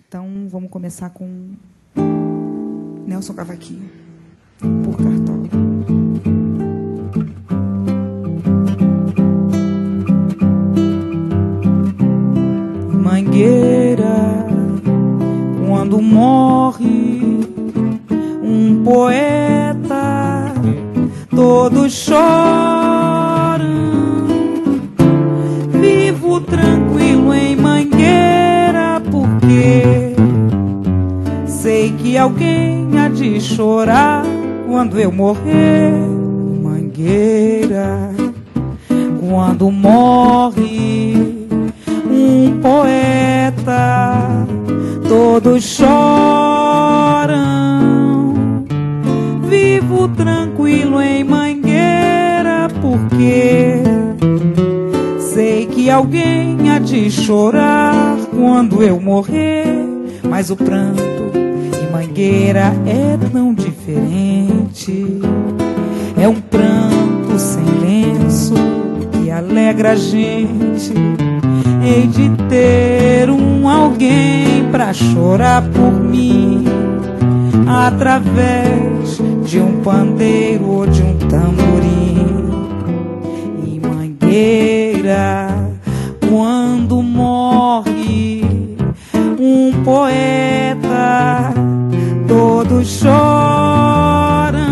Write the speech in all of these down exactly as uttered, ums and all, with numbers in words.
Então, vamos começar com Nelson Cavaquinho, por Cartola. Mangueira, quando morre um poeta, todos choram. Vivo tranquilo em Mangueira, porque sei que alguém há de chorar quando eu morrer. Mangueira, quando morre um poeta, todos choram. Vivo tranquilo em Mangueira, porque sei que alguém há de chorar quando eu morrer. Mas o pranto em Mangueira é tão diferente. É um pranto sem lenço que alegra a gente. Hei de ter um alguém pra chorar por mim, através de um pandeiro ou de um tamborim. E Mangueira, quando morre um poeta, todos choram.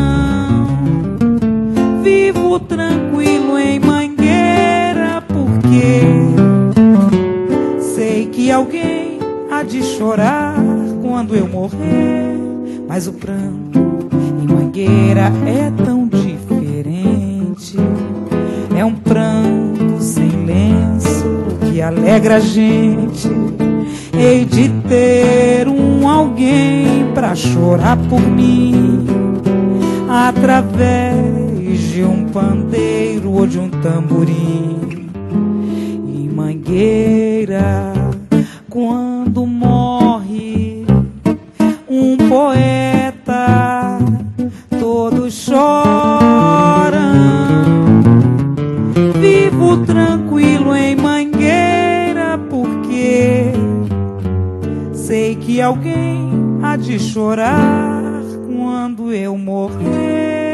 Vivo tranquilo em Mangueira, porque sei que alguém há de chorar quando eu morrer. Mas o pranto em Mangueira é tão diferente. É um pranto sem lenço que alegra a gente. Hei de ter um alguém pra chorar por mim, através de um pandeiro ou de um tamborim. E Mangueira, quando morre um poeta, todos choram. Vivo tranquilo em Mangueira, porque sei que alguém há de chorar quando eu morrer.